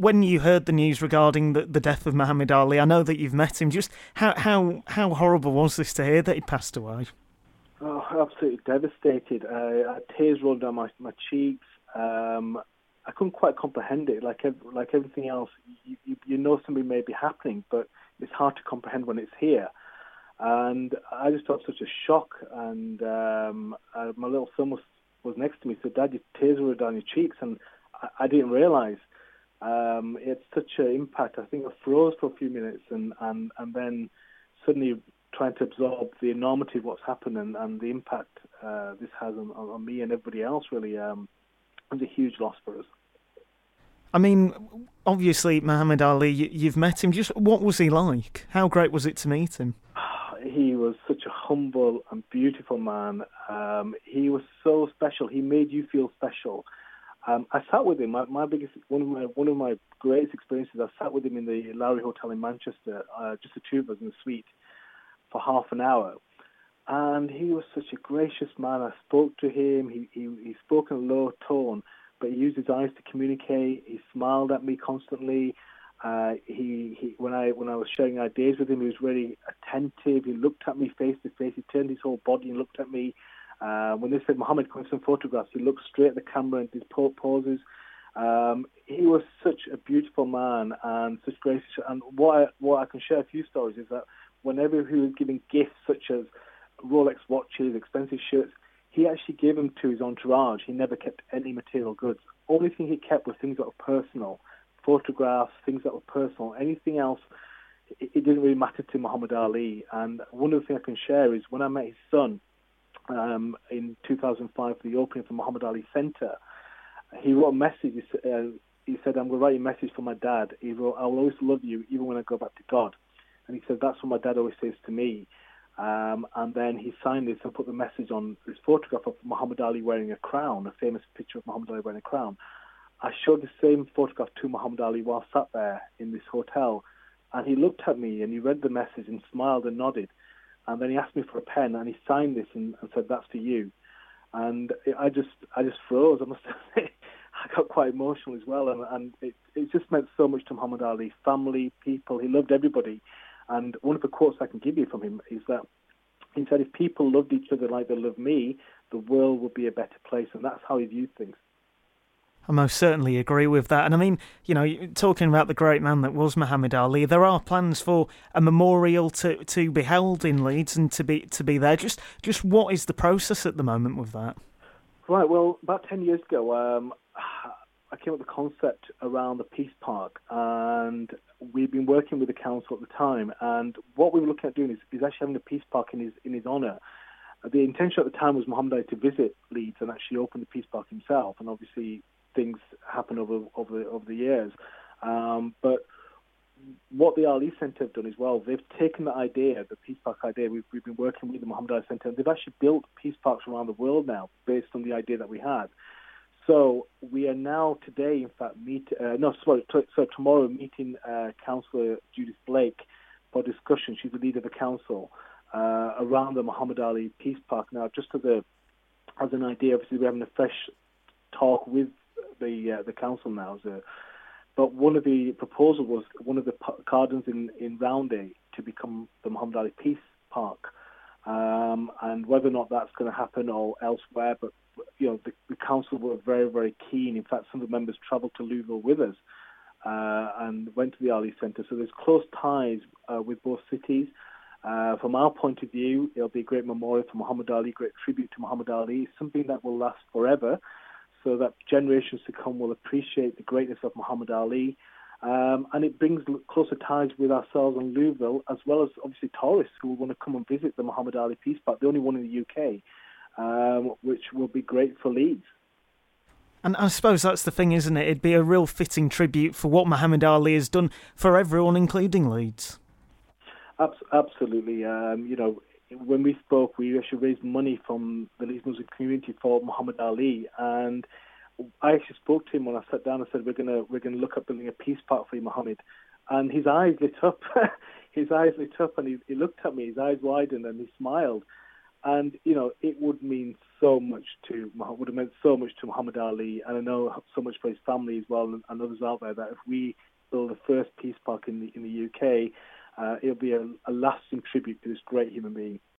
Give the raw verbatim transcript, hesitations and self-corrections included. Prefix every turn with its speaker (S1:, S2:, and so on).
S1: when you heard the news regarding the, the death of Muhammad Ali, I know that you've met him. Just how how how horrible was this to hear that he'd passed away?
S2: Oh, absolutely devastated. Uh, tears rolled down my my cheeks. Um, I couldn't quite comprehend it. Like ev- like everything else, you, you you know something may be happening, but it's hard to comprehend when it's here. And I just felt such a shock. And um, uh, my little son was, was next to me. Said, "Dad, your tears rolled down your cheeks," and I, I didn't realise. Um, it had such an impact. I think I froze for a few minutes, and, and, and then suddenly trying to absorb the enormity of what's happened and, and the impact uh, this has on, on me and everybody else. Really, um, it was a huge loss for us.
S1: I mean, obviously, Muhammad Ali, you, you've met him. Just what was he like? How great was it to meet him?
S2: He was such a humble and beautiful man. Um, he was so special. He made you feel special. Um, I sat with him. My, my biggest, one of my one of my greatest experiences. I sat with him in the Lowry Hotel in Manchester, uh, just the two of us in the suite, for half an hour, and he was such a gracious man. I spoke to him. He he, he spoke in a low tone, but he used his eyes to communicate. He smiled at me constantly. Uh, he, he when I when I was sharing ideas with him, he was really attentive. He looked at me face to face. He turned his whole body and looked at me. Uh, when they said, "Muhammad, come some photographs," he looked straight at the camera and did poses. Um, he was such a beautiful man and such gracious. And what I, what I can share a few stories is that whenever he was giving gifts such as Rolex watches, expensive shirts, he actually gave them to his entourage. He never kept any material goods. Only thing he kept were things that were personal, photographs, things that were personal. Anything else, it, it didn't really matter to Muhammad Ali. And one of the things I can share is when I met his son um, in two thousand five for the opening of the Muhammad Ali Centre, he wrote a message. He, uh, he said, "I'm going to write a message for my dad." He wrote, "I will always love you, even when I go back to God." And he said, "That's what my dad always says to me." Um, and then he signed this and put the message on this photograph of Muhammad Ali wearing a crown, a famous picture of Muhammad Ali wearing a crown. I showed the same photograph to Muhammad Ali while sat there in this hotel, and he looked at me and he read the message and smiled and nodded. And then he asked me for a pen and he signed this and, and said, "That's for you." And it, I just I just froze. I must say, I got quite emotional as well, and, and it, it just meant so much to Muhammad Ali, family, people. He loved everybody. And one of the quotes I can give you from him is that he said, "If people loved each other like they love me, the world would be a better place." And that's how he viewed things.
S1: I most certainly agree with that. And I mean, you know, talking about the great man that was Muhammad Ali, there are plans for a memorial to, to be held in Leeds and to be to be there. Just just what is the process at the moment with that?
S2: Right, well, about ten years ago, um, I came up with the concept around the Peace Park, and we've been working with the council at the time, and what we were looking at doing is, is actually having a Peace Park in his in his honour. The intention at the time was Muhammad Ali to visit Leeds and actually open the Peace Park himself, and obviously things happen over over over the years. Um, but what the Ali Centre have done as well, they've taken the idea, the Peace Park idea. We've we've been working with the Muhammad Ali Centre, and they've actually built peace parks around the world now based on the idea that we had. So we are now today, in fact, meet uh, no sorry, t- so tomorrow meeting uh, Councillor Judith Blake for discussion. She's the leader of the council uh, around the Muhammad Ali Peace Park. Now, just as a as an idea, obviously we're having a fresh talk with the uh, the council now. So, but one of the proposals was one of the p- gardens in in Roundhay to become the Muhammad Ali Peace Park, um, and whether or not that's going to happen or elsewhere, but you know the, the council were very very keen. In fact, some of the members travelled to Louisville with us uh, and went to the Ali Centre. So there's close ties uh, with both cities. Uh, from our point of view, it'll be a great memorial for Muhammad Ali, great tribute to Muhammad Ali, something that will last forever, so that generations to come will appreciate the greatness of Muhammad Ali. Um, and it brings closer ties with ourselves and Louisville, as well as obviously tourists who will want to come and visit the Muhammad Ali Peace Park, the only one in the U K, um, which will be great for Leeds.
S1: And I suppose that's the thing, isn't it? It'd be a real fitting tribute for what Muhammad Ali has done for everyone, including Leeds.
S2: Absolutely. Um, you know, when we spoke, we actually raised money from the Leeds Muslim community for Muhammad Ali, and I actually spoke to him when I sat down and said, "We're gonna we're gonna look at building a peace park for you, Muhammad." And his eyes lit up. his eyes lit up, and he, he looked at me. His eyes widened, and he smiled. And you know, it would mean so much to would have meant so much to Muhammad Ali, and I know so much for his family as well, and, and others out there. That if we build the first peace park in the in the U K, uh, it'll be a, a lasting tribute to this great human being.